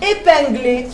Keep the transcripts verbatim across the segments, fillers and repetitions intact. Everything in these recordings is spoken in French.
épinglé,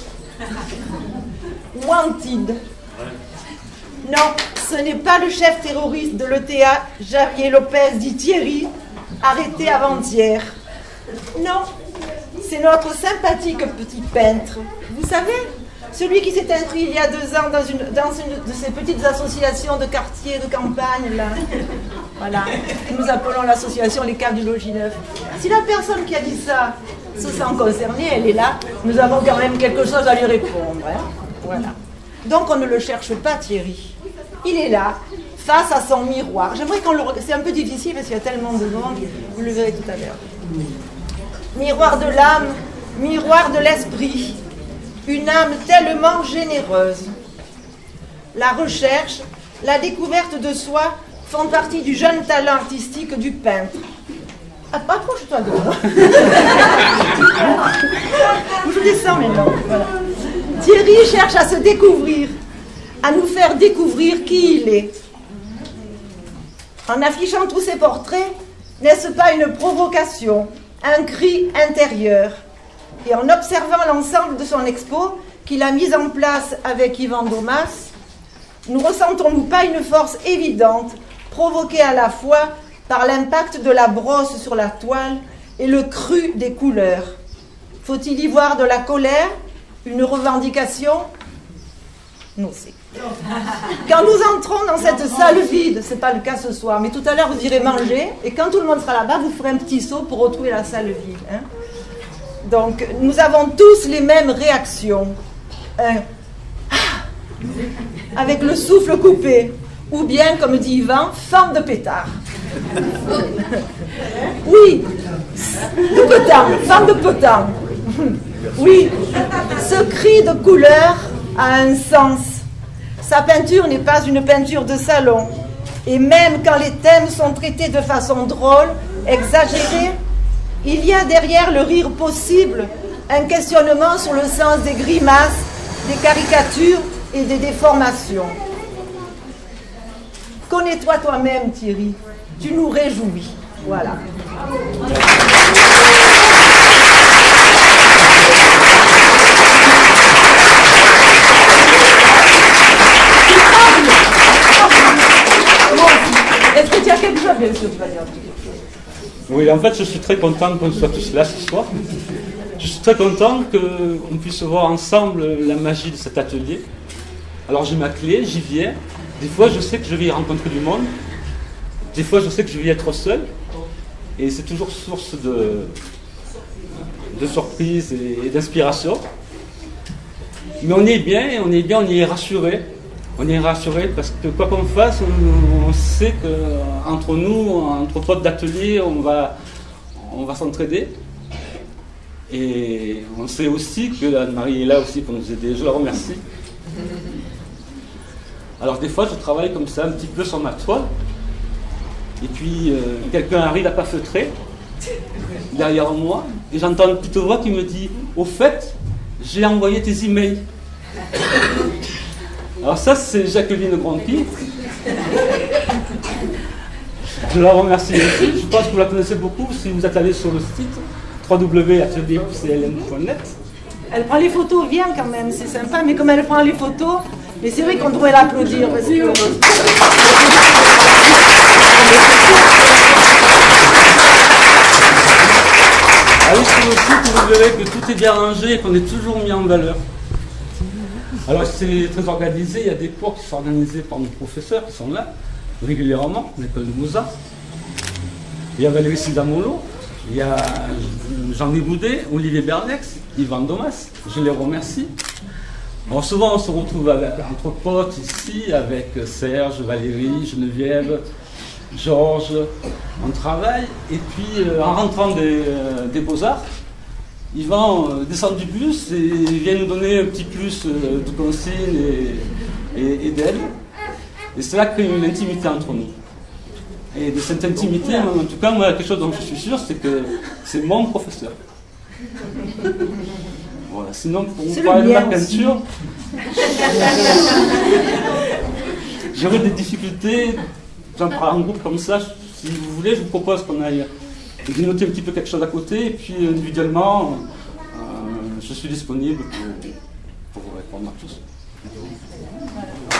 wanted. Non, ce n'est pas le chef terroriste de l'E T A, Javier Lopez, dit Thierry, arrêté avant-hier. Non, c'est notre sympathique petit peintre. Vous savez, celui qui s'est inscrit il y a deux ans dans une, dans une de ces petites associations de quartier, de campagne, là. Voilà, que nous appelons l'association Les Caves du Logis Neuf. Si la personne qui a dit ça se sent concernée, elle est là, nous avons quand même quelque chose à lui répondre. Hein. Voilà. Donc on ne le cherche pas, Thierry. Il est là, face à son miroir. J'aimerais qu'on le regarde. C'est un peu difficile parce qu'il y a tellement de monde, vous le verrez tout à l'heure. Miroir de l'âme, miroir de l'esprit. Une âme tellement généreuse. La recherche, la découverte de soi font partie du jeune talent artistique du peintre. Ah, approche-toi de moi. Je descends maintenant. Voilà. Thierry cherche à se découvrir, à nous faire découvrir qui il est. En affichant tous ses portraits, n'est-ce pas une provocation, un cri intérieur? Et en observant l'ensemble de son expo, qu'il a mise en place avec Yvan Domas, nous ressentons-nous pas une force évidente, provoquée à la fois par l'impact de la brosse sur la toile et le cru des couleurs? Faut-il y voir de la colère, une revendication? Non, c'est... Quand nous entrons dans cette salle vide, ce n'est pas le cas ce soir, mais tout à l'heure vous irez manger, et quand tout le monde sera là-bas, vous ferez un petit saut pour retrouver la salle vide. Hein. Donc, nous avons tous les mêmes réactions. Un ah, avec le souffle coupé, ou bien, comme dit Yvan, femme de pétard. Oui, de pétard, femme de pétard. Oui, ce cri de couleur a un sens. Sa peinture n'est pas une peinture de salon. Et même quand les thèmes sont traités de façon drôle, exagérée, il y a derrière le rire possible un questionnement sur le sens des grimaces, des caricatures et des déformations. Connais-toi toi-même, Thierry. Tu nous réjouis. Voilà. Est-ce que tu as quelque chose, bien sûr, tu vas dire quelque chose? Oui, en fait, je suis très content qu'on soit tous là ce soir. Je suis très content qu'on puisse voir ensemble la magie de cet atelier. Alors, j'ai ma clé, j'y viens. Des fois, je sais que je vais y rencontrer du monde. Des fois, je sais que je vais y être seul. Et c'est toujours source de, de surprise et, et d'inspiration. Mais on est bien, on est bien, on y est rassuré. On est rassuré parce que quoi qu'on fasse, on, on sait qu'entre nous, entre potes d'atelier, on va, on va s'entraider. Et on sait aussi que Anne-Marie est là aussi pour nous aider. Je la remercie. Alors des fois, je travaille comme ça, un petit peu sur ma toile. Et puis, euh, quelqu'un arrive à pas feutrer derrière moi. Et j'entends une petite voix qui me dit « Au fait, j'ai envoyé tes emails. » Alors ça, c'est Jacqueline Grandpi. Je la remercie aussi. Je pense que vous la connaissez beaucoup si vous êtes allé sur le site w w w point atelier c l m point net. Elle prend les photos, viens quand même, c'est sympa, mais comme elle prend les photos, mais c'est vrai qu'on devrait l'applaudir parce que... Allez sur le site, vous verrez que tout est bien rangé et qu'on est toujours mis en valeur. Alors c'est très organisé, il y a des cours qui sont organisés par nos professeurs qui sont là régulièrement, l'école de Mozart. Il y a Valérie Sidamolo, il y a Jean-Louis Boudet, Olivier Bernex, Yvan Domas, je les remercie. Alors souvent on se retrouve avec, entre potes ici avec Serge, Valérie, Geneviève, Georges, on travaille et puis euh, en rentrant des, euh, des Beaux-Arts, Yvan euh, descend du bus et vient nous donner un petit plus euh, de consignes et, et, et d'aide. Et c'est là qu'il y a une intimité entre nous. Et de cette intimité, en tout cas, moi, quelque chose dont je suis sûr, c'est que c'est mon professeur. Voilà. Sinon, pour vous parler de ma peinture, j'aurais des difficultés. J'en parle en groupe comme ça. Si vous voulez, je vous propose qu'on aille grignoter un petit peu quelque chose à côté. Et puis, individuellement, euh, je je suis disponible pour, pour vous répondre à tous.